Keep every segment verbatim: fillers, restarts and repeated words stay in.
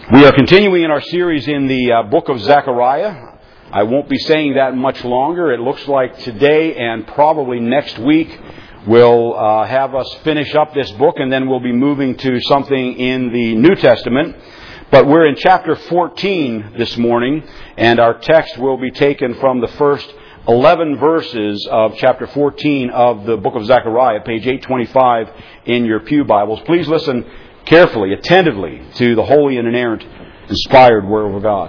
We are continuing in our series in the uh, book of Zechariah. I won't be saying that much longer. It looks like today and probably next week will uh, have us finish up this book, and then we'll be moving to something in the New Testament. But we're in chapter fourteen this morning, and our text will be taken from the first eleven verses of chapter fourteen of the book of Zechariah, page eight twenty-five in your pew Bibles. Please listen carefully, attentively to the holy and inerrant, inspired Word of God.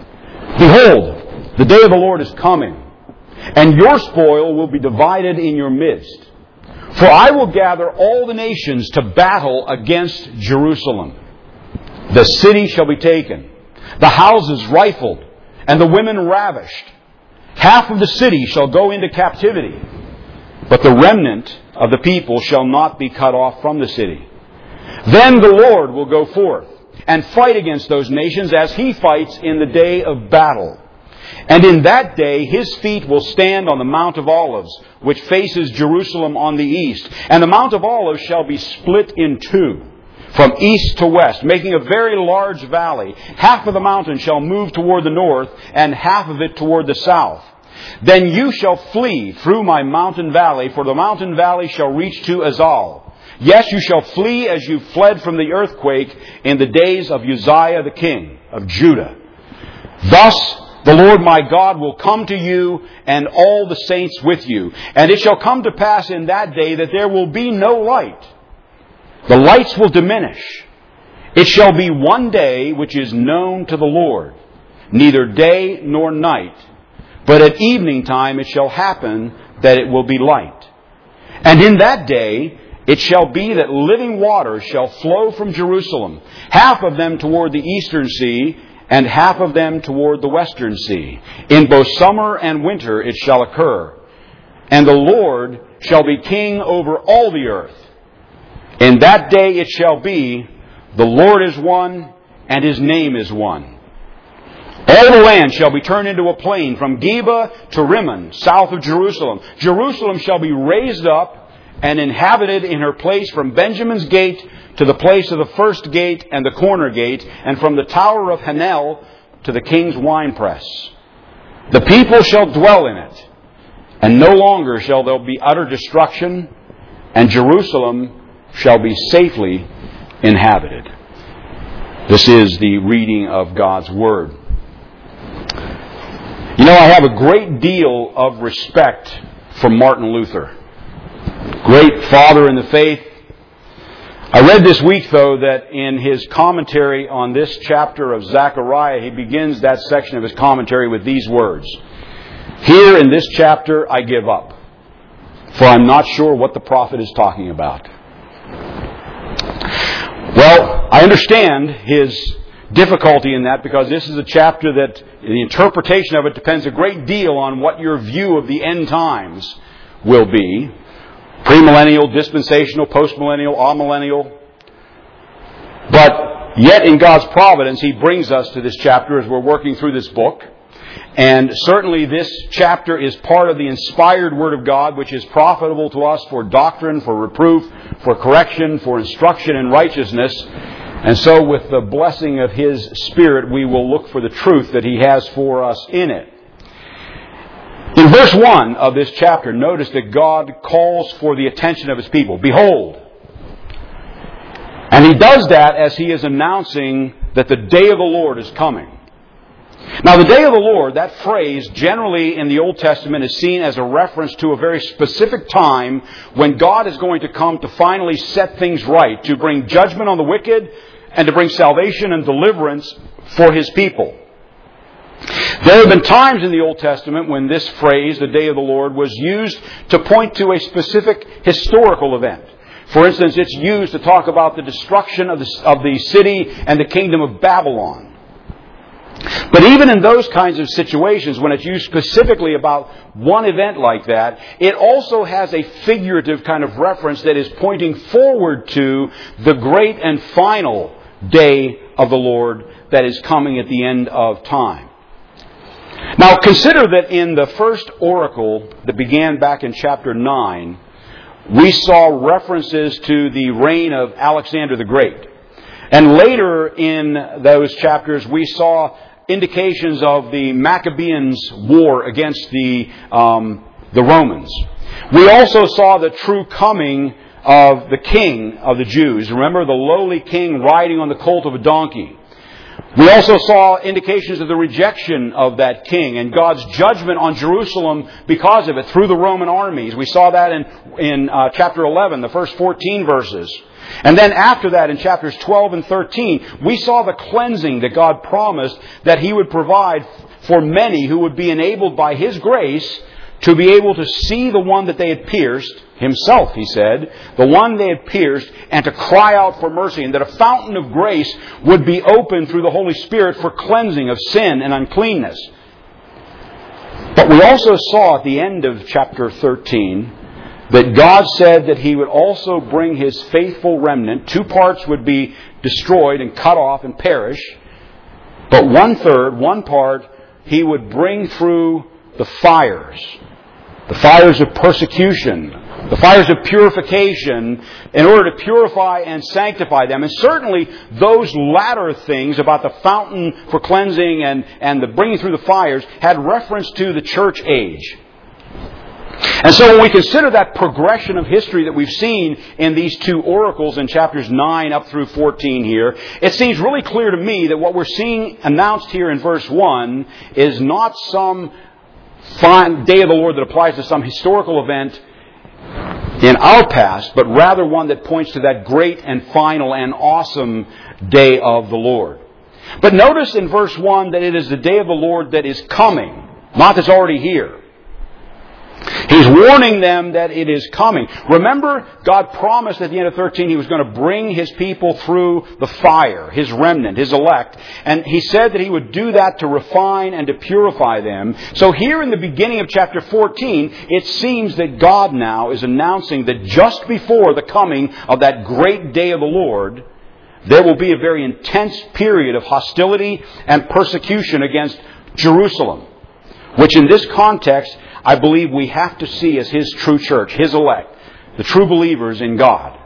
Behold, the day of the Lord is coming, and your spoil will be divided in your midst. For I will gather all the nations to battle against Jerusalem. The city shall be taken, the houses rifled, and the women ravished. Half of the city shall go into captivity, but the remnant of the people shall not be cut off from the city. Then the Lord will go forth and fight against those nations as He fights in the day of battle. And in that day His feet will stand on the Mount of Olives, which faces Jerusalem on the east. And the Mount of Olives shall be split in two, from east to west, making a very large valley. Half of the mountain shall move toward the north, and half of it toward the south. Then you shall flee through my mountain valley, for the mountain valley shall reach to Azal. Yes, you shall flee as you fled from the earthquake in the days of Uzziah the king of Judah. Thus the Lord my God will come to you, and all the saints with you. And it shall come to pass in that day that there will be no light. The lights will diminish. It shall be one day which is known to the Lord, neither day nor night. But at evening time it shall happen that it will be light. And in that day it shall be that living waters shall flow from Jerusalem, half of them toward the eastern sea, and half of them toward the western sea. In both summer and winter it shall occur. And the Lord shall be king over all the earth. In that day it shall be, the Lord is one, and His name is one. All the land shall be turned into a plain, from Geba to Rimmon, south of Jerusalem. Jerusalem shall be raised up and inhabited in her place, from Benjamin's gate to the place of the first gate and the corner gate, and from the tower of Hanel to the king's winepress. The people shall dwell in it, and no longer shall there be utter destruction, and Jerusalem shall be safely inhabited. This is the reading of God's Word. You know, I have a great deal of respect for Martin Luther. Great father in the faith. I read this week, though, that in his commentary on this chapter of Zechariah, he begins that section of his commentary with these words. Here in this chapter I give up, for I'm not sure what the prophet is talking about. Well, I understand his difficulty in that, because this is a chapter that the interpretation of it depends a great deal on what your view of the end times will be. Premillennial, dispensational, postmillennial, amillennial. But yet in God's providence, He brings us to this chapter as we're working through this book. And certainly this chapter is part of the inspired Word of God, which is profitable to us for doctrine, for reproof, for correction, for instruction in righteousness. And so with the blessing of His Spirit, we will look for the truth that He has for us in it. In verse one of this chapter, notice that God calls for the attention of His people. Behold. And He does that as He is announcing that the day of the Lord is coming. Now, the day of the Lord, that phrase generally in the Old Testament is seen as a reference to a very specific time when God is going to come to finally set things right, to bring judgment on the wicked and to bring salvation and deliverance for His people. There have been times in the Old Testament when this phrase, the day of the Lord, was used to point to a specific historical event. For instance, it's used to talk about the destruction of the, of the city and the kingdom of Babylon. But even in those kinds of situations, when it's used specifically about one event like that, it also has a figurative kind of reference that is pointing forward to the great and final day of the Lord that is coming at the end of time. Now, consider that in the first oracle that began back in chapter nine, we saw references to the reign of Alexander the Great. And later in those chapters, we saw indications of the Maccabeans' war against the, um, the Romans. We also saw the true coming of the king of the Jews. Remember the lowly king riding on the colt of a donkey. We also saw indications of the rejection of that king and God's judgment on Jerusalem because of it through the Roman armies. We saw that in, in uh, chapter eleven, the first fourteen verses. And then after that, in chapters twelve and thirteen, we saw the cleansing that God promised that He would provide for many who would be enabled by His grace to be able to see the one that they had pierced, Himself, He said, the one they had pierced, and to cry out for mercy, and that a fountain of grace would be opened through the Holy Spirit for cleansing of sin and uncleanness. But we also saw at the end of chapter thirteen that God said that He would also bring His faithful remnant. Two parts would be destroyed and cut off and perish, but one third, one part, He would bring through the fires. The fires of persecution, the fires of purification, in order to purify and sanctify them. And certainly those latter things about the fountain for cleansing and, and the bringing through the fires had reference to the church age. And so when we consider that progression of history that we've seen in these two oracles in chapters nine up through fourteen here, it seems really clear to me that what we're seeing announced here in verse one is not some fine day of the Lord that applies to some historical event in our past, but rather one that points to that great and final and awesome day of the Lord. But notice in verse one that it is the day of the Lord that is coming, not that's already here. He's warning them that it is coming. Remember, God promised at the end of thirteen He was going to bring His people through the fire, His remnant, His elect. And He said that He would do that to refine and to purify them. So here in the beginning of chapter fourteen, it seems that God now is announcing that just before the coming of that great day of the Lord, there will be a very intense period of hostility and persecution against Jerusalem, which in this context, I believe we have to see as His true church, His elect, the true believers in God.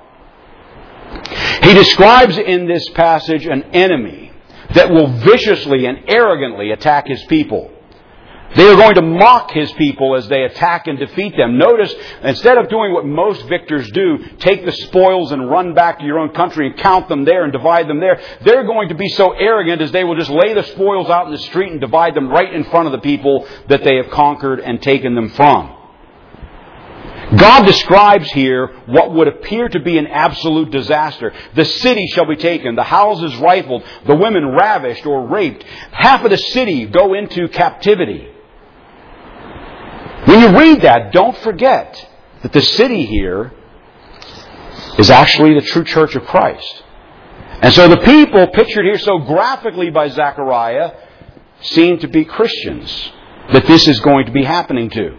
He describes in this passage an enemy that will viciously and arrogantly attack His people. They are going to mock His people as they attack and defeat them. Notice, instead of doing what most victors do, take the spoils and run back to your own country and count them there and divide them there, they're going to be so arrogant as they will just lay the spoils out in the street and divide them right in front of the people that they have conquered and taken them from. God describes here what would appear to be an absolute disaster. The city shall be taken, the houses rifled, the women ravished or raped. Half of the city go into captivity. When you read that, don't forget that the city here is actually the true church of Christ. And so the people pictured here so graphically by Zechariah seem to be Christians that this is going to be happening to.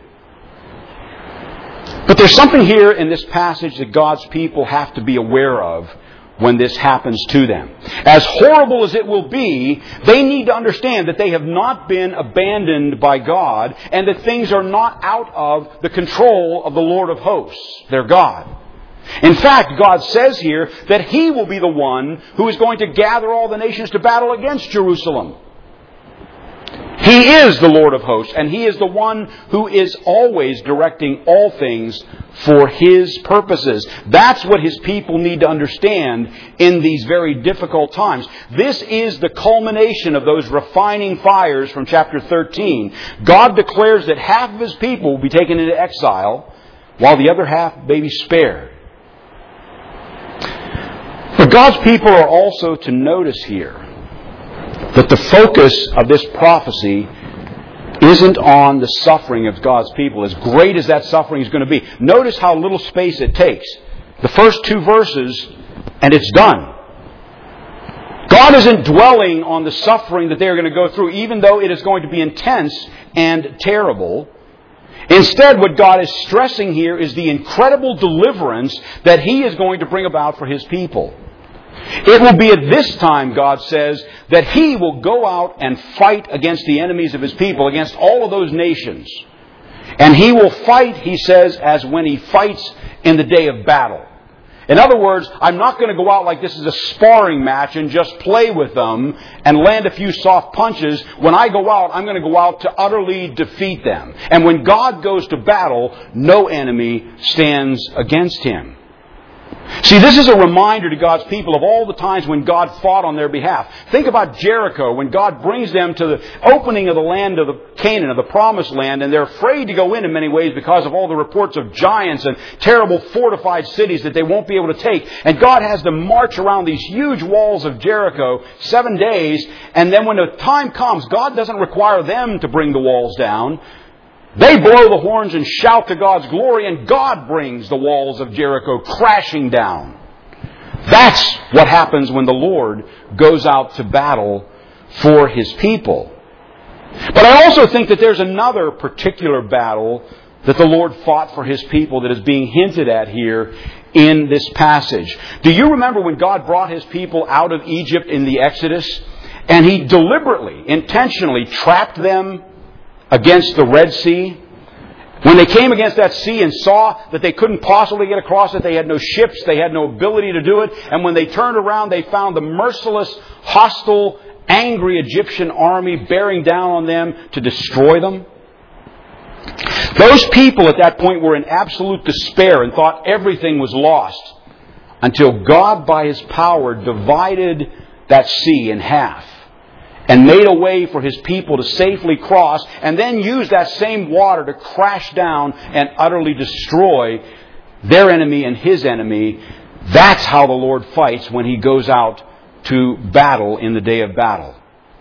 But there's something here in this passage that God's people have to be aware of when this happens to them. As horrible as it will be, they need to understand that they have not been abandoned by God and that things are not out of the control of the Lord of hosts, their God. In fact, God says here that He will be the one who is going to gather all the nations to battle against Jerusalem. He is the Lord of hosts, and He is the one who is always directing all things for His purposes. That's what His people need to understand in these very difficult times. This is the culmination of those refining fires from chapter thirteen. God declares that half of His people will be taken into exile, while the other half may be spared. But God's people are also to notice here that the focus of this prophecy isn't on the suffering of God's people, as great as that suffering is going to be. Notice how little space it takes. The first two verses, and it's done. God isn't dwelling on the suffering that they're going to go through, even though it is going to be intense and terrible. Instead, what God is stressing here is the incredible deliverance that He is going to bring about for His people. It will be at this time, God says, that He will go out and fight against the enemies of His people, against all of those nations. And He will fight, He says, as when He fights in the day of battle. In other words, I'm not going to go out like this is a sparring match and just play with them and land a few soft punches. When I go out, I'm going to go out to utterly defeat them. And when God goes to battle, no enemy stands against Him. See, this is a reminder to God's people of all the times when God fought on their behalf. Think about Jericho, when God brings them to the opening of the land of the Canaan, of the Promised Land, and they're afraid to go in in many ways because of all the reports of giants and terrible fortified cities that they won't be able to take. And God has them march around these huge walls of Jericho seven days, and then when the time comes, God doesn't require them to bring the walls down. They blow the horns and shout to God's glory, and God brings the walls of Jericho crashing down. That's what happens when the Lord goes out to battle for His people. But I also think that there's another particular battle that the Lord fought for His people that is being hinted at here in this passage. Do you remember when God brought His people out of Egypt in the Exodus, and He deliberately, intentionally trapped them against the Red Sea? When they came against that sea and saw that they couldn't possibly get across it, they had no ships, they had no ability to do it, and when they turned around, they found the merciless, hostile, angry Egyptian army bearing down on them to destroy them. Those people at that point were in absolute despair and thought everything was lost, until God, by His power, divided that sea in half and made a way for His people to safely cross, and then used that same water to crash down and utterly destroy their enemy and His enemy. That's how the Lord fights when He goes out to battle in the day of battle.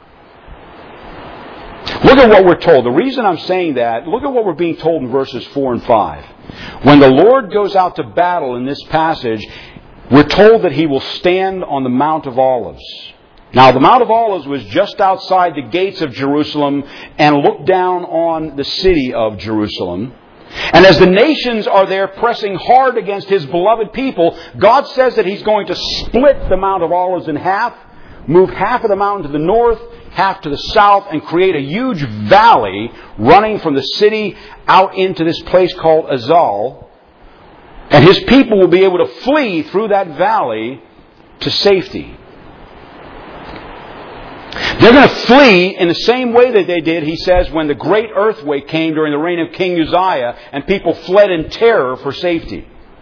Look at what we're told. The reason I'm saying that, look at what we're being told in verses four and five. When the Lord goes out to battle in this passage, we're told that He will stand on the Mount of Olives. Now, the Mount of Olives was just outside the gates of Jerusalem and looked down on the city of Jerusalem. And as the nations are there pressing hard against His beloved people, God says that He's going to split the Mount of Olives in half, move half of the mountain to the north, half to the south, and create a huge valley running from the city out into this place called Azal. And His people will be able to flee through that valley to safety. They're going to flee in the same way that they did, he says, when the great earthquake came during the reign of King Uzziah and people fled in terror for safety.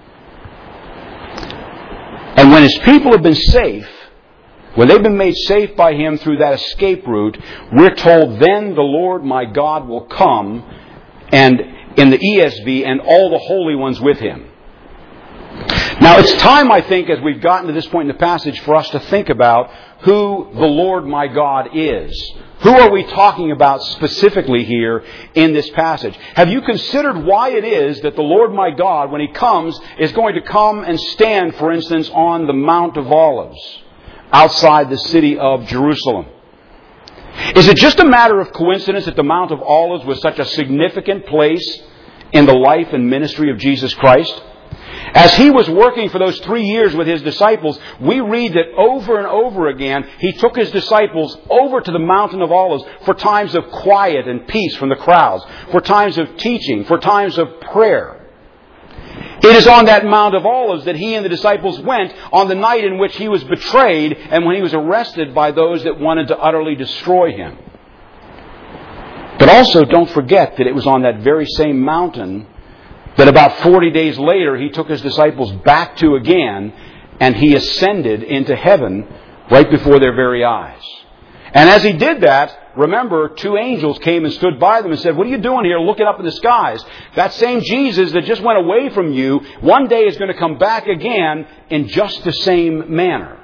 And when His people have been safe, when they've been made safe by Him through that escape route, we're told, then the Lord my God will come, and in the E S V, and all the holy ones with Him. Now, it's time, I think, as we've gotten to this point in the passage, for us to think about who the Lord my God is. Who are we talking about specifically here in this passage? Have you considered why it is that the Lord my God, when He comes, is going to come and stand, for instance, on the Mount of Olives outside the city of Jerusalem? Is it just a matter of coincidence that the Mount of Olives was such a significant place in the life and ministry of Jesus Christ? As He was working for those three years with His disciples, we read that over and over again, He took His disciples over to the Mountain of Olives for times of quiet and peace from the crowds, for times of teaching, for times of prayer. It is on that Mount of Olives that He and the disciples went on the night in which He was betrayed and when He was arrested by those that wanted to utterly destroy Him. But also, don't forget that it was on that very same mountain that about forty days later He took His disciples back to again, and He ascended into heaven right before their very eyes. And as He did that, remember, two angels came and stood by them and said, what are you doing here looking up in the skies? That same Jesus that just went away from you, one day is going to come back again in just the same manner.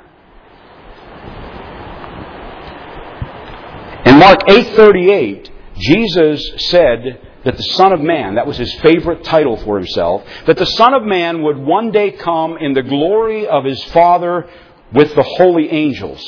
In Mark eight thirty-eight, Jesus said that the Son of Man, that was His favorite title for Himself, that the Son of Man would one day come in the glory of His Father with the holy angels.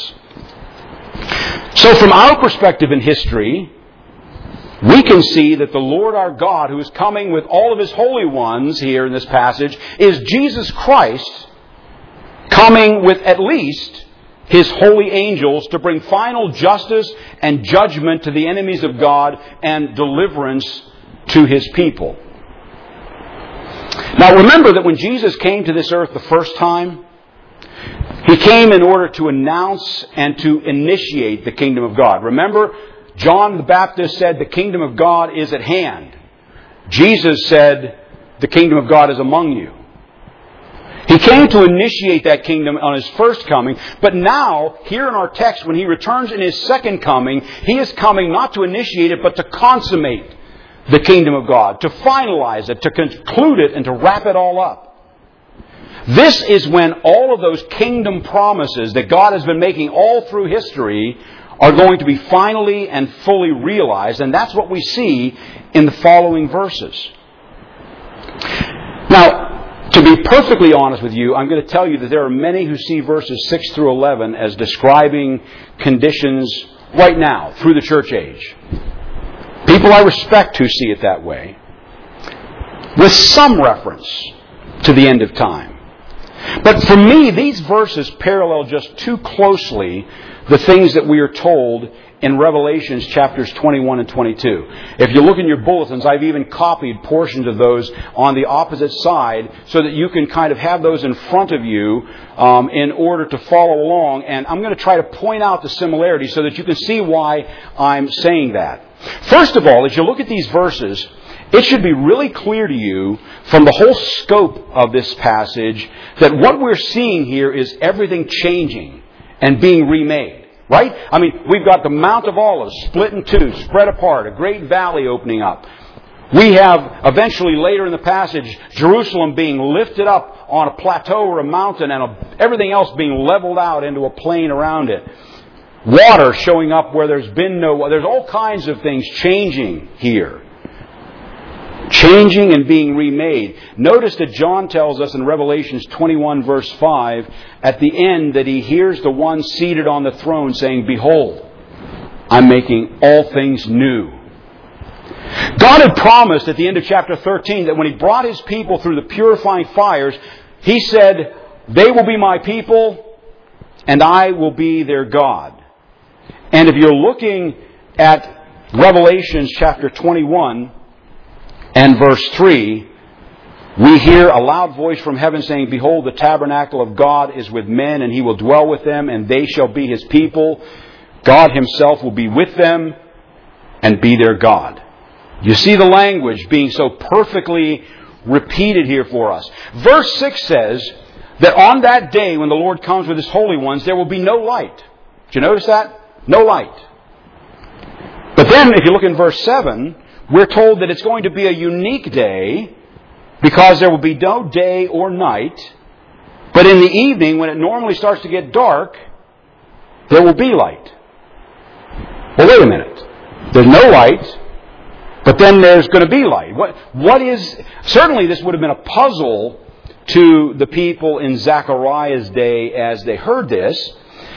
So from our perspective in history, we can see that the Lord our God, who is coming with all of His holy ones here in this passage, is Jesus Christ coming with at least His holy angels to bring final justice and judgment to the enemies of God and deliverance to His people. Now remember that when Jesus came to this earth the first time, He came in order to announce and to initiate the kingdom of God. Remember, John the Baptist said, the kingdom of God is at hand. Jesus said, the kingdom of God is among you. He came to initiate that kingdom on His first coming, but now, here in our text, when He returns in His second coming, He is coming not to initiate it, but to consummate the kingdom of God, to finalize it, to conclude it, and to wrap it all up. This is when all of those kingdom promises that God has been making all through history are going to be finally and fully realized, and that's what we see in the following verses. Now, to be perfectly honest with you, I'm going to tell you that there are many who see verses six through eleven as describing conditions right now through the church age. People I respect who see it that way, with some reference to the end of time. But for me, these verses parallel just too closely the things that we are told in Revelations chapters twenty-one and twenty-two. If you look in your bulletins, I've even copied portions of those on the opposite side so that you can kind of have those in front of you um, in order to follow along. And I'm going to try to point out the similarities so that you can see why I'm saying that. First of all, as you look at these verses, it should be really clear to you from the whole scope of this passage that what we're seeing here is everything changing and being remade. Right? I mean, we've got the Mount of Olives split in two, spread apart, a great valley opening up. We have, eventually later in the passage, Jerusalem being lifted up on a plateau or a mountain and a, everything else being leveled out into a plain around it. Water showing up where there's been no... There's all kinds of things changing here. Changing and being remade. Notice that John tells us in Revelations twenty-one verse five, at the end, that he hears the one seated on the throne saying, "Behold, I'm making all things new." God had promised at the end of chapter thirteen that when He brought His people through the purifying fires, He said, "They will be my people, and I will be their God." And if you're looking at Revelations chapter twenty-one and verse three, we hear a loud voice from heaven saying, "Behold, the tabernacle of God is with men, and He will dwell with them, and they shall be His people. God Himself will be with them and be their God." You see the language being so perfectly repeated here for us. Verse six says that on that day when the Lord comes with His holy ones, there will be no light. Did you notice that? No light. But then, if you look in verse seven, we're told that it's going to be a unique day because there will be no day or night. But in the evening, when it normally starts to get dark, there will be light. Well, wait a minute. There's no light, but then there's going to be light. What, what is... Certainly this would have been a puzzle to the people in Zechariah's day as they heard this.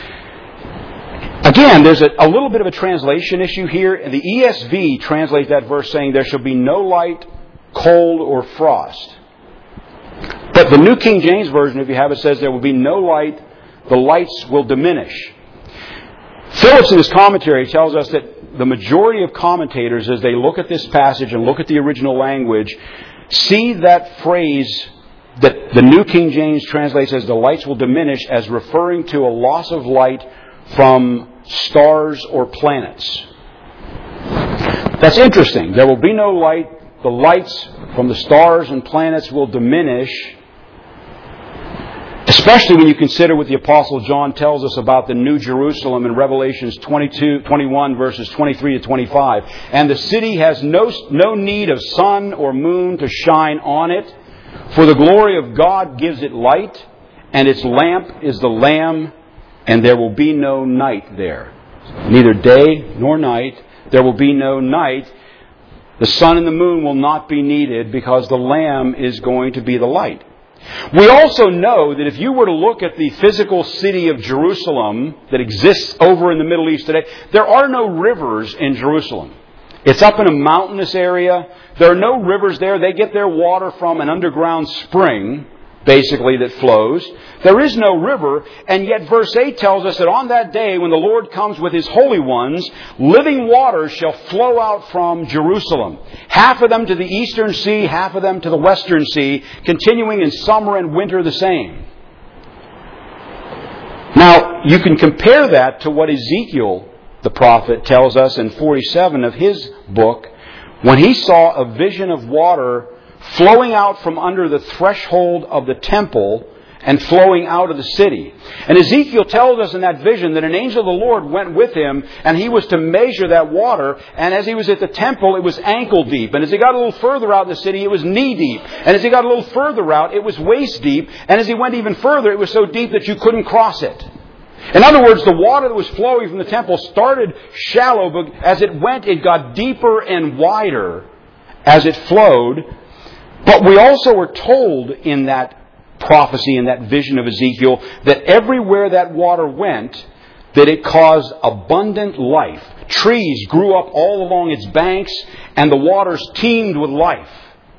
Again, there's a, a little bit of a translation issue here. The E S V translates that verse saying, "There shall be no light, cold, or frost." But the New King James Version, if you have it, says there will be no light, the lights will diminish. Phillips in his commentary tells us that the majority of commentators, as they look at this passage and look at the original language, see that phrase that the New King James translates as "the lights will diminish" as referring to a loss of light from stars or planets. That's interesting. There will be no light. The lights from the stars and planets will diminish. Especially when you consider what the Apostle John tells us about the New Jerusalem in Revelations twenty-two, twenty-one, verses twenty-three to twenty-five. "And the city has no, no need of sun or moon to shine on it, for the glory of God gives it light, and its lamp is the Lamb, and there will be no night there." Neither day nor night. There will be no night. The sun and the moon will not be needed because the Lamb is going to be the light. We also know that if you were to look at the physical city of Jerusalem that exists over in the Middle East today, there are no rivers in Jerusalem. It's up in a mountainous area. There are no rivers there. They get their water from an underground spring basically, that flows. There is no river, and yet verse eight tells us that on that day when the Lord comes with His holy ones, living waters shall flow out from Jerusalem. Half of them to the eastern sea, half of them to the western sea, continuing in summer and winter the same. Now, you can compare that to what Ezekiel, the prophet, tells us in forty-seven of his book, when he saw a vision of water flowing out from under the threshold of the temple and flowing out of the city. And Ezekiel tells us in that vision that an angel of the Lord went with him, and he was to measure that water. And as he was at the temple, it was ankle deep. And as he got a little further out in the city, it was knee deep. And as he got a little further out, it was waist deep. And as he went even further, it was so deep that you couldn't cross it. In other words, the water that was flowing from the temple started shallow, but as it went, it got deeper and wider as it flowed. But we also were told in that prophecy, in that vision of Ezekiel, that everywhere that water went, that it caused abundant life. Trees grew up all along its banks, and the waters teemed with life.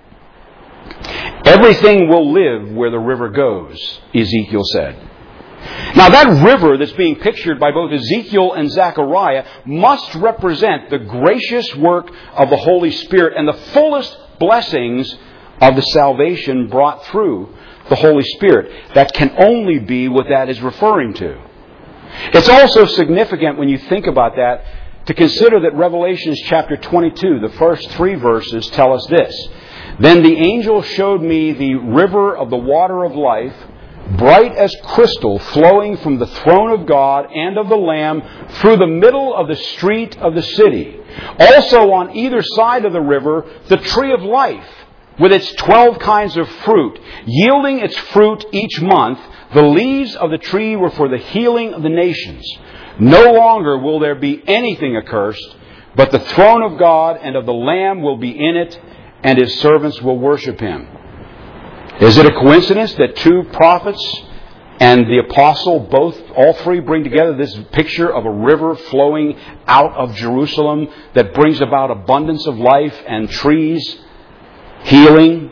Everything will live where the river goes, Ezekiel said. Now that river that's being pictured by both Ezekiel and Zechariah must represent the gracious work of the Holy Spirit and the fullest blessings of the salvation brought through the Holy Spirit. That can only be what that is referring to. It's also significant when you think about that to consider that Revelation chapter twenty-two, the first three verses, tell us this. Then the angel showed me the river of the water of life, bright as crystal, flowing from the throne of God and of the Lamb through the middle of the street of the city. Also on either side of the river, the tree of life, with its twelve kinds of fruit, yielding its fruit each month. The leaves of the tree were for the healing of the nations. No longer will there be anything accursed, but the throne of God and of the Lamb will be in it, and His servants will worship Him. Is it a coincidence that two prophets and the apostle, both, all three, bring together this picture of a river flowing out of Jerusalem that brings about abundance of life and trees, healing?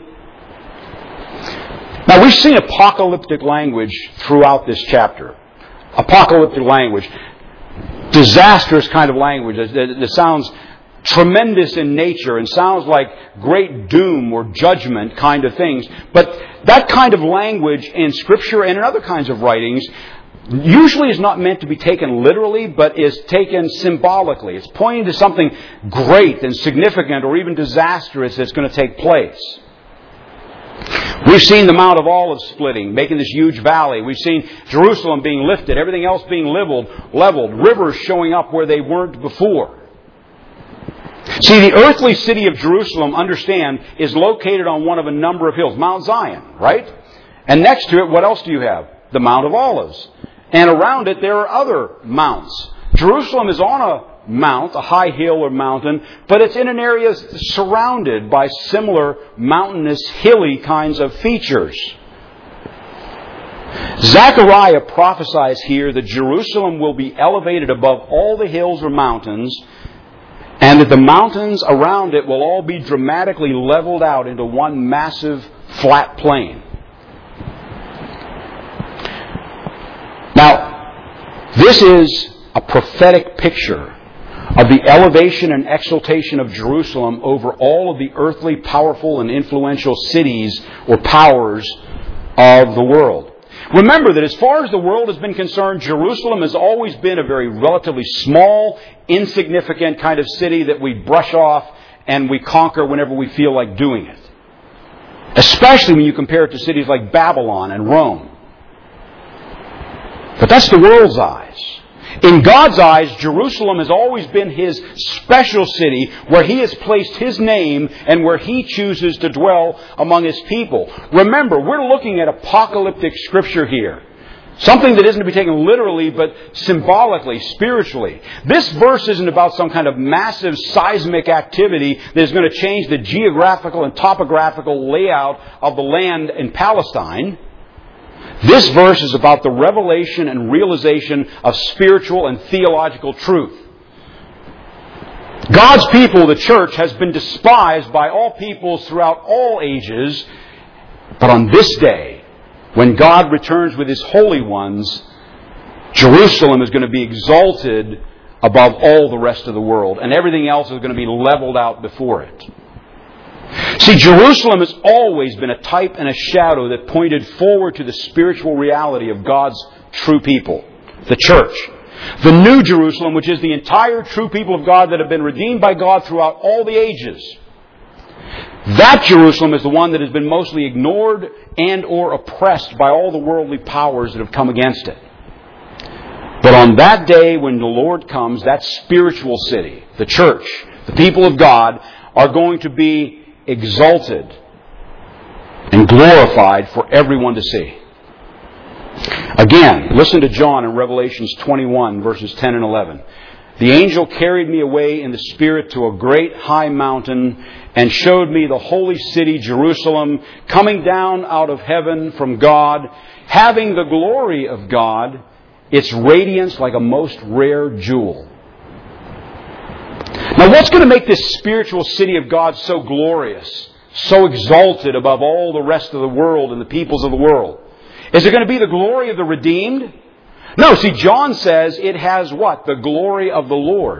Now, we've seen apocalyptic language throughout this chapter. Apocalyptic language. Disastrous kind of language that sounds tremendous in nature and sounds like great doom or judgment kind of things. But that kind of language in Scripture and in other kinds of writings usually is not meant to be taken literally, but is taken symbolically. It's pointing to something great and significant or even disastrous that's going to take place. We've seen the Mount of Olives splitting, making this huge valley. We've seen Jerusalem being lifted, everything else being leveled, leveled, rivers showing up where they weren't before. See, the earthly city of Jerusalem, understand, is located on one of a number of hills. Mount Zion, right? And next to it, what else do you have? The Mount of Olives. And around it, there are other mounts. Jerusalem is on a mount, a high hill or mountain, but it's in an area surrounded by similar mountainous, hilly kinds of features. Zechariah prophesies here that Jerusalem will be elevated above all the hills or mountains, and that the mountains around it will all be dramatically leveled out into one massive flat plain. Now, this is a prophetic picture of the elevation and exaltation of Jerusalem over all of the earthly, powerful, and influential cities or powers of the world. Remember that as far as the world has been concerned, Jerusalem has always been a very relatively small, insignificant kind of city that we brush off and we conquer whenever we feel like doing it. Especially when you compare it to cities like Babylon and Rome. But that's the world's eyes. In God's eyes, Jerusalem has always been His special city where He has placed His name and where He chooses to dwell among His people. Remember, we're looking at apocalyptic Scripture here. Something that isn't to be taken literally, but symbolically, spiritually. This verse isn't about some kind of massive seismic activity that is going to change the geographical and topographical layout of the land in Palestine. This verse is about the revelation and realization of spiritual and theological truth. God's people, the church, has been despised by all peoples throughout all ages. But on this day, when God returns with His holy ones, Jerusalem is going to be exalted above all the rest of the world, and everything else is going to be leveled out before it. See, Jerusalem has always been a type and a shadow that pointed forward to the spiritual reality of God's true people, the church. The New Jerusalem, which is the entire true people of God that have been redeemed by God throughout all the ages. That Jerusalem is the one that has been mostly ignored and or oppressed by all the worldly powers that have come against it. But on that day when the Lord comes, that spiritual city, the church, the people of God, are going to be exalted and glorified for everyone to see. Again, listen to John in Revelations twenty-one, verses ten and eleven. The angel carried me away in the Spirit to a great high mountain and showed me the holy city, Jerusalem, coming down out of heaven from God, having the glory of God, its radiance like a most rare jewel. Now, what's going to make this spiritual city of God so glorious, so exalted above all the rest of the world and the peoples of the world? Is it going to be the glory of the redeemed? No, see, John says it has what? The glory of the Lord.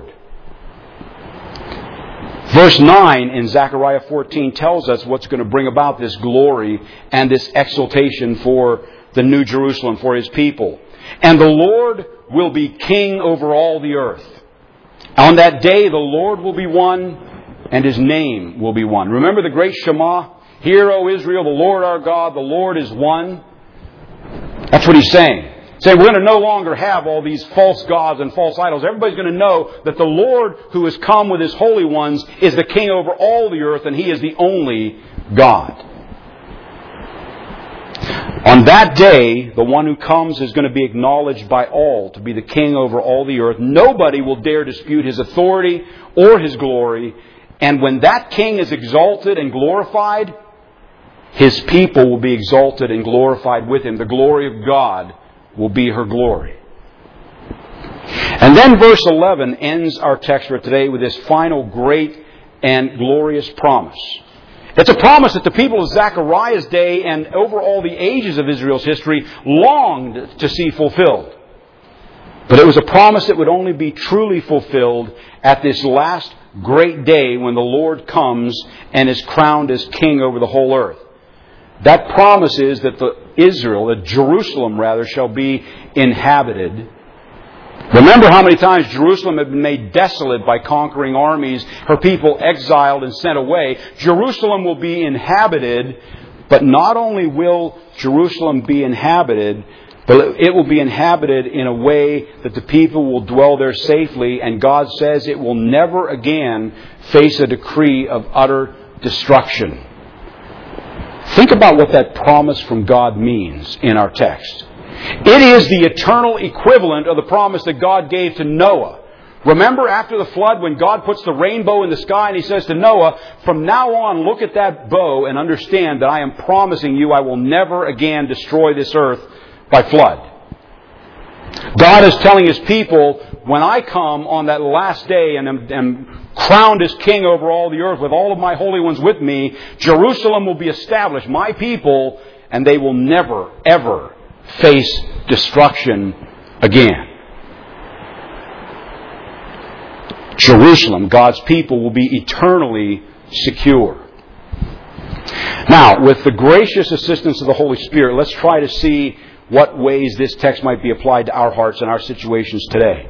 Verse nine in Zechariah fourteen tells us what's going to bring about this glory and this exaltation for the New Jerusalem, for His people. And the Lord will be king over all the earth. On that day, the Lord will be one, and His name will be one. Remember the great Shema? Hear, O Israel, the Lord our God, the Lord is one. That's what He's saying. He's saying we're going to no longer have all these false gods and false idols. Everybody's going to know that the Lord who has come with His holy ones is the king over all the earth, and He is the only God. On that day, the one who comes is going to be acknowledged by all to be the king over all the earth. Nobody will dare dispute His authority or His glory. And when that king is exalted and glorified, His people will be exalted and glorified with Him. The glory of God will be her glory. And then verse eleven ends our text for today with this final great and glorious promise. It's a promise that the people of Zechariah's day and over all the ages of Israel's history longed to see fulfilled. But it was a promise that would only be truly fulfilled at this last great day when the Lord comes and is crowned as king over the whole earth. That promise is that the Israel, that Jerusalem rather, shall be inhabited. Remember how many times Jerusalem had been made desolate by conquering armies, her people exiled and sent away. Jerusalem will be inhabited, but not only will Jerusalem be inhabited, but it will be inhabited in a way that the people will dwell there safely, and God says it will never again face a decree of utter destruction. Think about what that promise from God means in our text. It is the eternal equivalent of the promise that God gave to Noah. Remember after the flood when God puts the rainbow in the sky and He says to Noah, from now on look at that bow and understand that I am promising you I will never again destroy this earth by flood. God is telling His people, when I come on that last day and am, am crowned as king over all the earth with all of my holy ones with me, Jerusalem will be established, my people, and they will never, ever face destruction again. Jerusalem, God's people, will be eternally secure. Now, with the gracious assistance of the Holy Spirit, let's try to see what ways this text might be applied to our hearts and our situations today.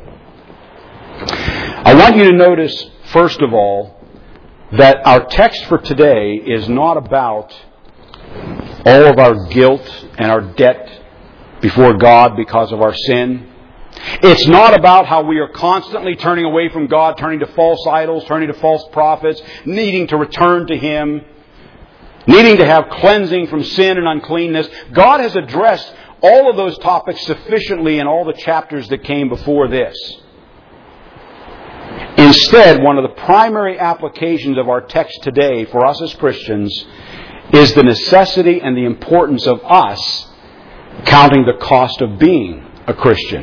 I want you to notice, first of all, that our text for today is not about all of our guilt and our debt before God because of our sin. It's not about how we are constantly turning away from God, turning to false idols, turning to false prophets, needing to return to Him, needing to have cleansing from sin and uncleanness. God has addressed all of those topics sufficiently in all the chapters that came before this. Instead, one of the primary applications of our text today for us as Christians is the necessity and the importance of us counting the cost of being a Christian.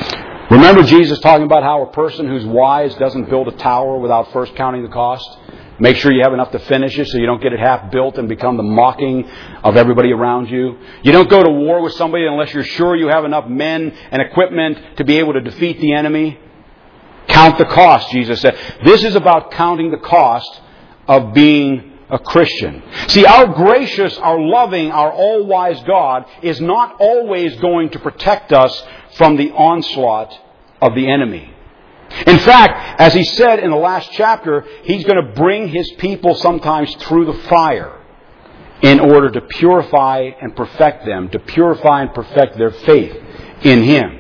Remember Jesus talking about how a person who's wise doesn't build a tower without first counting the cost? Make sure you have enough to finish it so you don't get it half built and become the mocking of everybody around you. You don't go to war with somebody unless you're sure you have enough men and equipment to be able to defeat the enemy. Count the cost, Jesus said. This is about counting the cost of being a Christian. See, our gracious, our loving, our all-wise God is not always going to protect us from the onslaught of the enemy. In fact, as He said in the last chapter, He's going to bring His people sometimes through the fire in order to purify and perfect them, to purify and perfect their faith in Him.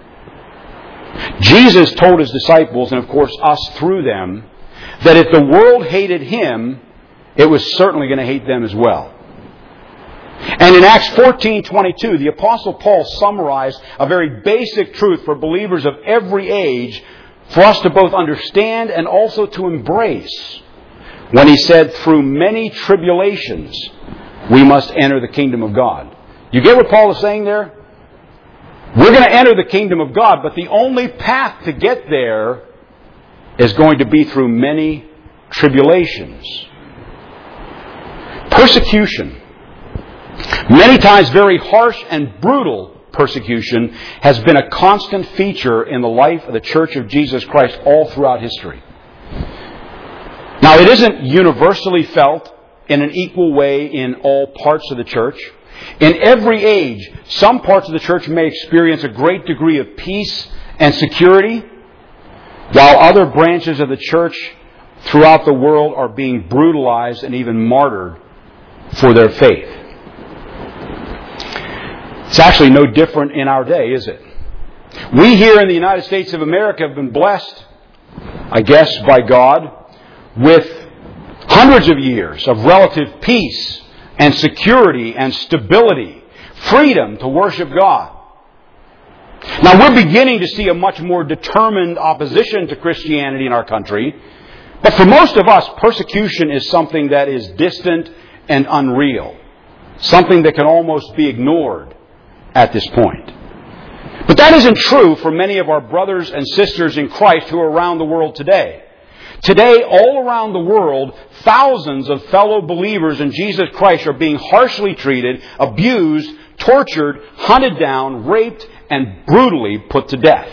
Jesus told His disciples, and of course us through them, that if the world hated Him, it was certainly going to hate them as well. And in Acts fourteen twenty-two, the Apostle Paul summarized a very basic truth for believers of every age for us to both understand and also to embrace when he said, through many tribulations we must enter the kingdom of God. You get what Paul is saying there? We're going to enter the kingdom of God, but the only path to get there is going to be through many tribulations. Persecution, many times very harsh and brutal persecution, has been a constant feature in the life of the Church of Jesus Christ all throughout history. Now, it isn't universally felt in an equal way in all parts of the church. In every age, some parts of the church may experience a great degree of peace and security, while other branches of the church throughout the world are being brutalized and even martyred for their faith. It's actually no different in our day, is it? We here in the United States of America have been blessed, I guess, by God with hundreds of years of relative peace and security and stability, freedom to worship God. Now, we're beginning to see a much more determined opposition to Christianity in our country, but for most of us, persecution is something that is distant and unreal, something that can almost be ignored at this point. But that isn't true for many of our brothers and sisters in Christ who are around the world today. Today, all around the world, thousands of fellow believers in Jesus Christ are being harshly treated, abused, tortured, hunted down, raped, and brutally put to death.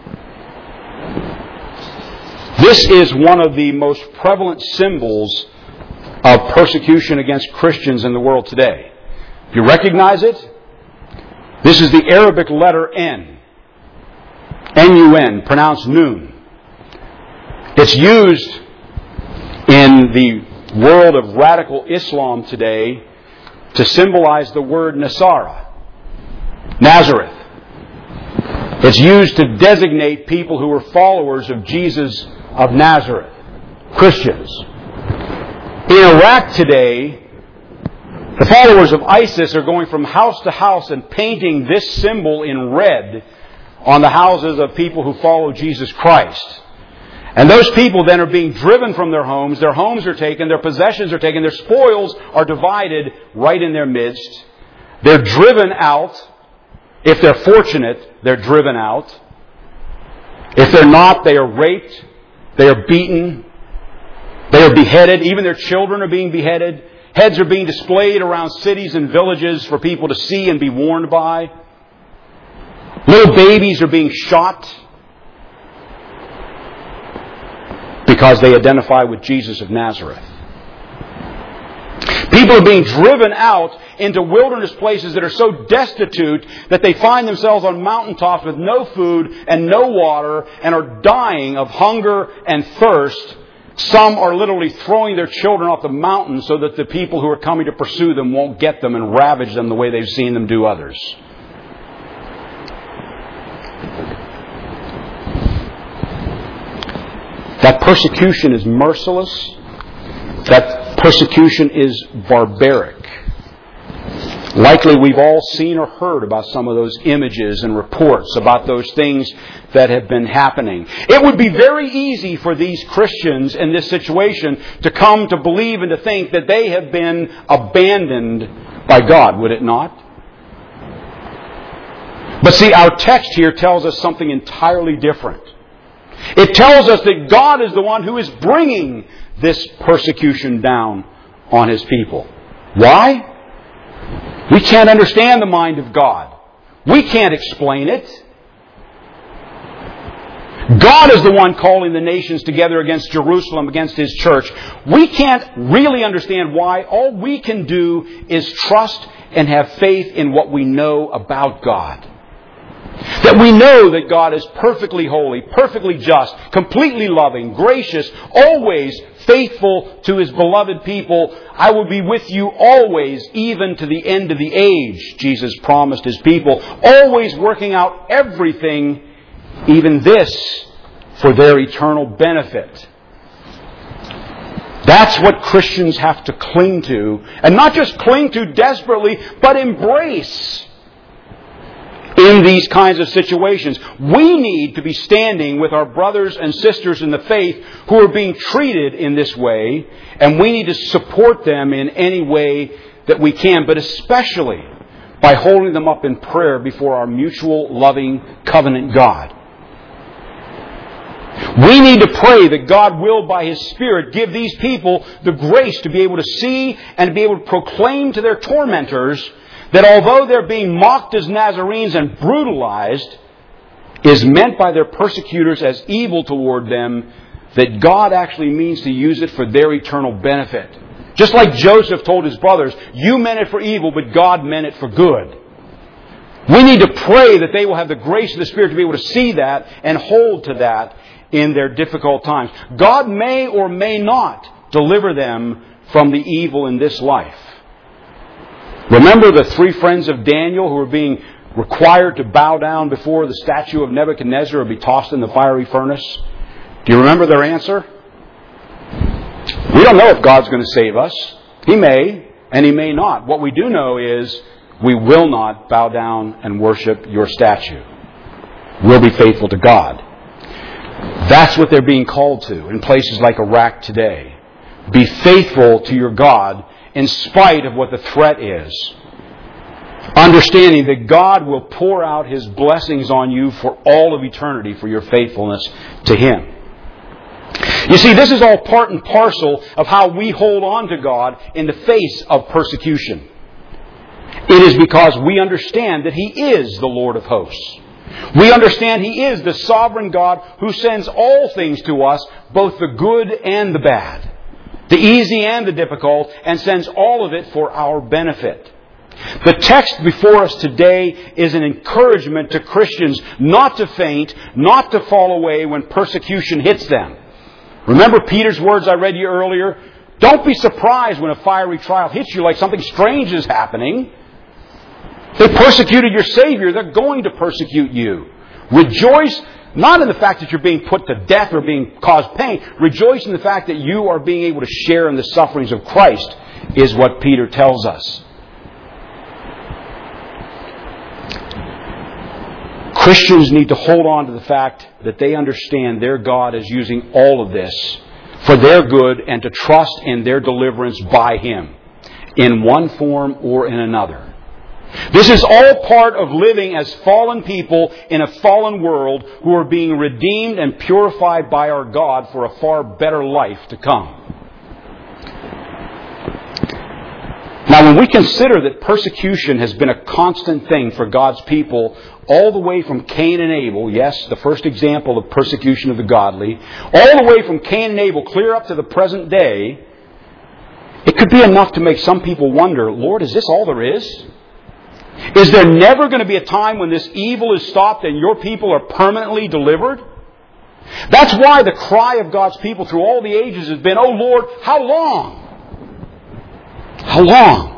This is one of the most prevalent symbols of persecution against Christians in the world today. You recognize it? This is the Arabic letter N. N U N, pronounced noon. It's used in the world of radical Islam today to symbolize the word Nasara, Nazareth. It's used to designate people who are followers of Jesus of Nazareth, Christians. In Iraq today, the followers of ISIS are going from house to house and painting this symbol in red on the houses of people who follow Jesus Christ. And those people then are being driven from their homes. Their homes are taken. Their possessions are taken. Their spoils are divided right in their midst. They're driven out. If they're fortunate, they're driven out. If they're not, they are raped. They are beaten. They are beheaded. Even their children are being beheaded. Heads are being displayed around cities and villages for people to see and be warned by. Little babies are being shot because they identify with Jesus of Nazareth. People are being driven out into wilderness places that are so destitute that they find themselves on mountaintops with no food and no water and are dying of hunger and thirst. Some are literally throwing their children off the mountain so that the people who are coming to pursue them won't get them and ravage them the way they've seen them do others. That persecution is merciless. That persecution is barbaric. Likely we've all seen or heard about some of those images and reports about those things that have been happening. It would be very easy for these Christians in this situation to come to believe and to think that they have been abandoned by God, would it not? But see, our text here tells us something entirely different. It tells us that God is the one who is bringing this persecution down on His people. Why? We can't understand the mind of God. We can't explain it. God is the one calling the nations together against Jerusalem, against His church. We can't really understand why. All we can do is trust and have faith in what we know about God. That we know that God is perfectly holy, perfectly just, completely loving, gracious, always faithful to His beloved people. I will be with you always, even to the end of the age, Jesus promised His people. Always working out everything, even this, for their eternal benefit. That's what Christians have to cling to. And not just cling to desperately, but embrace. In these kinds of situations, we need to be standing with our brothers and sisters in the faith who are being treated in this way, and we need to support them in any way that we can, but especially by holding them up in prayer before our mutual, loving, covenant God. We need to pray that God will, by His Spirit, give these people the grace to be able to see and to be able to proclaim to their tormentors that although they're being mocked as Nazarenes and brutalized, is meant by their persecutors as evil toward them, that God actually means to use it for their eternal benefit. Just like Joseph told his brothers, you meant it for evil, but God meant it for good. We need to pray that they will have the grace of the Spirit to be able to see that and hold to that in their difficult times. God may or may not deliver them from the evil in this life. Remember the three friends of Daniel who were being required to bow down before the statue of Nebuchadnezzar or be tossed in the fiery furnace? Do you remember their answer? We don't know if God's going to save us. He may, and He may not. What we do know is we will not bow down and worship your statue. We'll be faithful to God. That's what they're being called to in places like Iraq today. Be faithful to your God in spite of what the threat is. Understanding that God will pour out His blessings on you for all of eternity for your faithfulness to Him. You see, this is all part and parcel of how we hold on to God in the face of persecution. It is because we understand that He is the Lord of hosts. We understand He is the sovereign God who sends all things to us, both the good and the bad, the easy and the difficult, and sends all of it for our benefit. The text before us today is an encouragement to Christians not to faint, not to fall away when persecution hits them. Remember Peter's words I read you earlier? Don't be surprised when a fiery trial hits you like something strange is happening. They persecuted your Savior. They're going to persecute you. Rejoice not in the fact that you're being put to death or being caused pain. Rejoice in the fact that you are being able to share in the sufferings of Christ, is what Peter tells us. Christians need to hold on to the fact that they understand their God is using all of this for their good and to trust in their deliverance by Him in one form or in another. This is all part of living as fallen people in a fallen world who are being redeemed and purified by our God for a far better life to come. Now, when we consider that persecution has been a constant thing for God's people all the way from Cain and Abel, yes, the first example of persecution of the godly, all the way from Cain and Abel clear up to the present day, it could be enough to make some people wonder, Lord, is this all there is? Is there never going to be a time when this evil is stopped and your people are permanently delivered? That's why the cry of God's people through all the ages has been, oh Lord, how long? How long?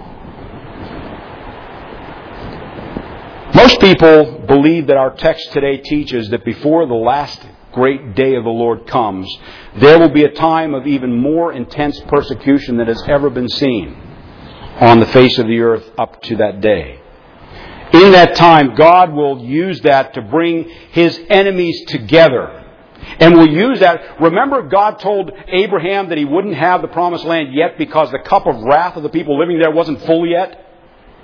Most people believe that our text today teaches that before the last great day of the Lord comes, there will be a time of even more intense persecution than has ever been seen on the face of the earth up to that day. In that time, God will use that to bring His enemies together. And will use that. Remember, God told Abraham that he wouldn't have the promised land yet because the cup of wrath of the people living there wasn't full yet?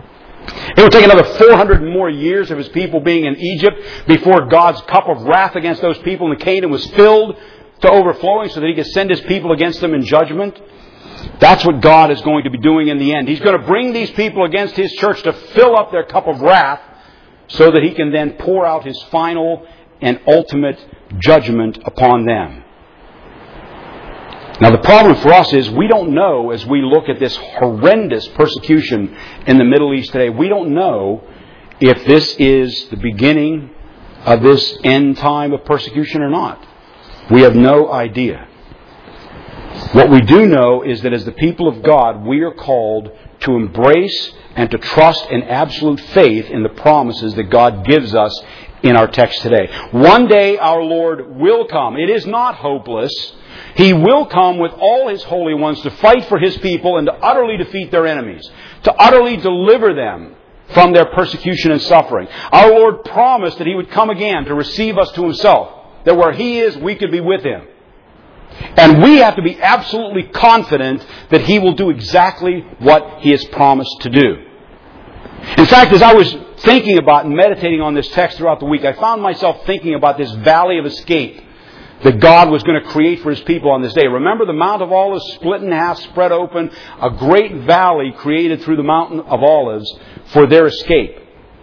It would take another four hundred more years of His people being in Egypt before God's cup of wrath against those people in Canaan was filled to overflowing so that He could send His people against them in judgment. That's what God is going to be doing in the end. He's going to bring these people against His church to fill up their cup of wrath so that He can then pour out His final and ultimate judgment upon them. Now the problem for us is we don't know, as we look at this horrendous persecution in the Middle East today, we don't know if this is the beginning of this end time of persecution or not. We have no idea. What we do know is that as the people of God, we are called to embrace and to trust in absolute faith in the promises that God gives us in our text today. One day our Lord will come. It is not hopeless. He will come with all His holy ones to fight for His people and to utterly defeat their enemies, to utterly deliver them from their persecution and suffering. Our Lord promised that He would come again to receive us to Himself, that where He is, we could be with Him. And we have to be absolutely confident that He will do exactly what He has promised to do. In fact, as I was thinking about and meditating on this text throughout the week, I found myself thinking about this valley of escape that God was going to create for His people on this day. Remember, the Mount of Olives split in half, spread open, a great valley created through the Mountain of Olives for their escape.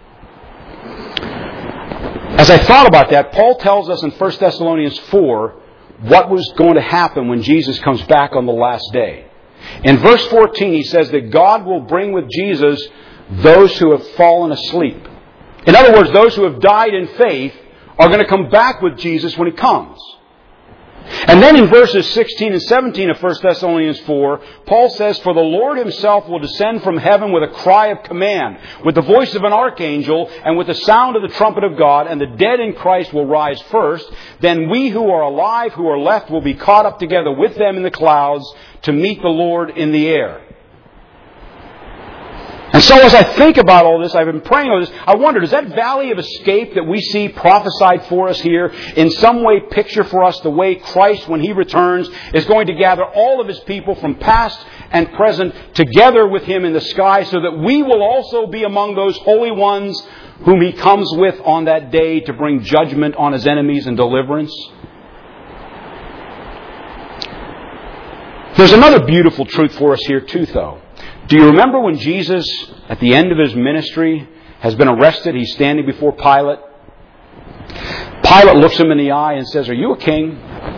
As I thought about that, Paul tells us in First Thessalonians four what was going to happen when Jesus comes back on the last day. In verse fourteen, he says that God will bring with Jesus those who have fallen asleep. In other words, those who have died in faith are going to come back with Jesus when He comes. And then in verses sixteen and seventeen of First Thessalonians four, Paul says, "For the Lord Himself will descend from heaven with a cry of command, with the voice of an archangel, and with the sound of the trumpet of God, and the dead in Christ will rise first. Then we who are alive, who are left, will be caught up together with them in the clouds to meet the Lord in the air." And so as I think about all this, I've been praying over this, I wonder, does that valley of escape that we see prophesied for us here in some way picture for us the way Christ, when He returns, is going to gather all of His people from past and present together with Him in the sky so that we will also be among those holy ones whom He comes with on that day to bring judgment on His enemies and deliverance? There's another beautiful truth for us here too, though. Do you remember when Jesus, at the end of His ministry, has been arrested? He's standing before Pilate. Pilate looks Him in the eye and says, "Are you a king?"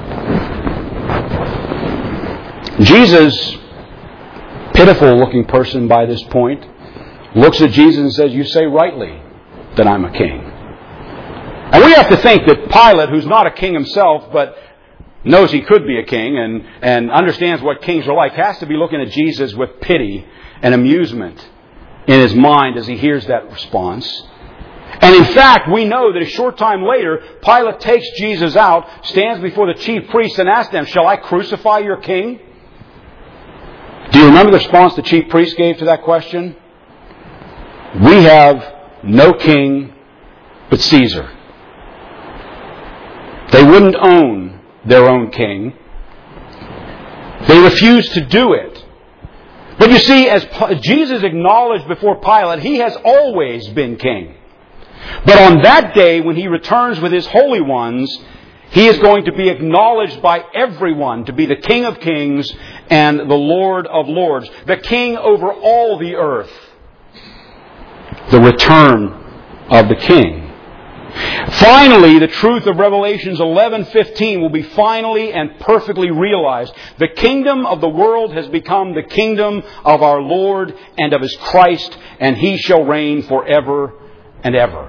Jesus, pitiful looking person by this point, looks at Jesus and says, "You say rightly that I'm a king." And we have to think that Pilate, who's not a king himself, but knows he could be a king and, and understands what kings are like, has to be looking at Jesus with pity and amusement in his mind as he hears that response. And in fact, we know that a short time later, Pilate takes Jesus out, stands before the chief priests and asks them, "Shall I crucify your king?" Do you remember the response the chief priests gave to that question? "We have no king but Caesar." They wouldn't own their own king. They refused to do it. But you see, as Jesus acknowledged before Pilate, He has always been king. But on that day, when He returns with His holy ones, He is going to be acknowledged by everyone to be the King of Kings and the Lord of Lords, the King over all the earth. The return of the King. Finally, the truth of Revelations eleven fifteen will be finally and perfectly realized. The kingdom of the world has become the kingdom of our Lord and of His Christ, and He shall reign forever and ever.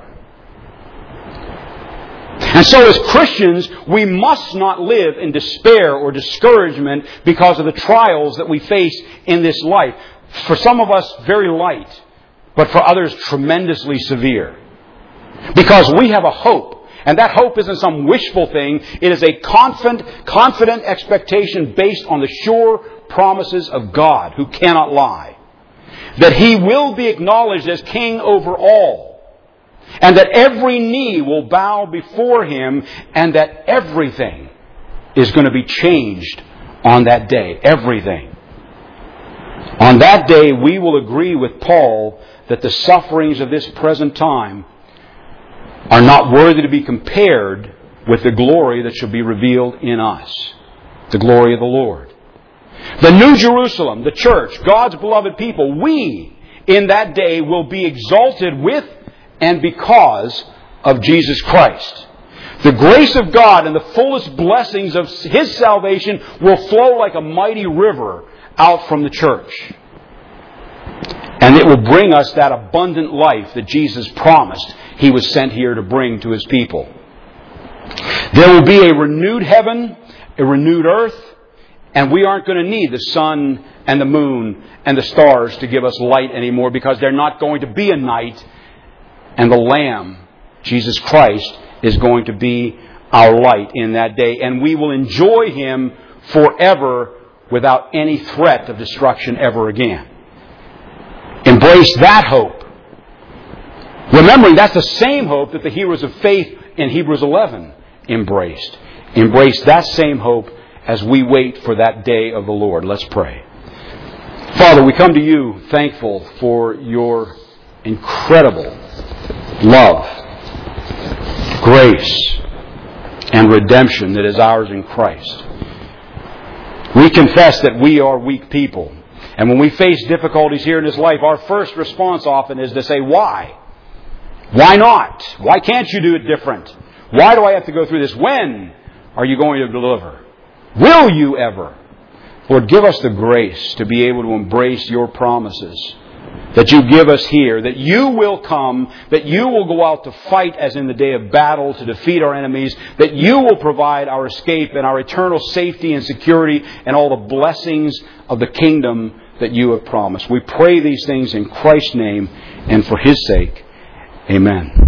And so as Christians, we must not live in despair or discouragement because of the trials that we face in this life. For some of us, very light, but for others, tremendously severe. Because we have a hope. And that hope isn't some wishful thing. It is a confident, confident expectation based on the sure promises of God, who cannot lie. That He will be acknowledged as King over all. And that every knee will bow before Him. And that everything is going to be changed on that day. Everything. On that day, we will agree with Paul that the sufferings of this present time are not worthy to be compared with the glory that shall be revealed in us, the glory of the Lord. The New Jerusalem, the church, God's beloved people, we in that day will be exalted with and because of Jesus Christ. The grace of God and the fullest blessings of His salvation will flow like a mighty river out from the church. And it will bring us that abundant life that Jesus promised He was sent here to bring to His people. There will be a renewed heaven, a renewed earth, and we aren't going to need the sun and the moon and the stars to give us light anymore, because they're not going to be a night, and the Lamb, Jesus Christ, is going to be our light in that day, and we will enjoy Him forever without any threat of destruction ever again. Embrace that hope. Remembering that's the same hope that the heroes of faith in Hebrews eleven embraced. Embrace that same hope as we wait for that day of the Lord. Let's pray. Father, we come to You thankful for Your incredible love, grace, and redemption that is ours in Christ. We confess that we are weak people. And when we face difficulties here in this life, our first response often is to say, why? Why not? Why can't You do it different? Why do I have to go through this? When are You going to deliver? Will You ever? Lord, give us the grace to be able to embrace Your promises that You give us here, that You will come, that You will go out to fight as in the day of battle to defeat our enemies, that You will provide our escape and our eternal safety and security and all the blessings of the kingdom that You have promised. We pray these things in Christ's name and for His sake. Amen.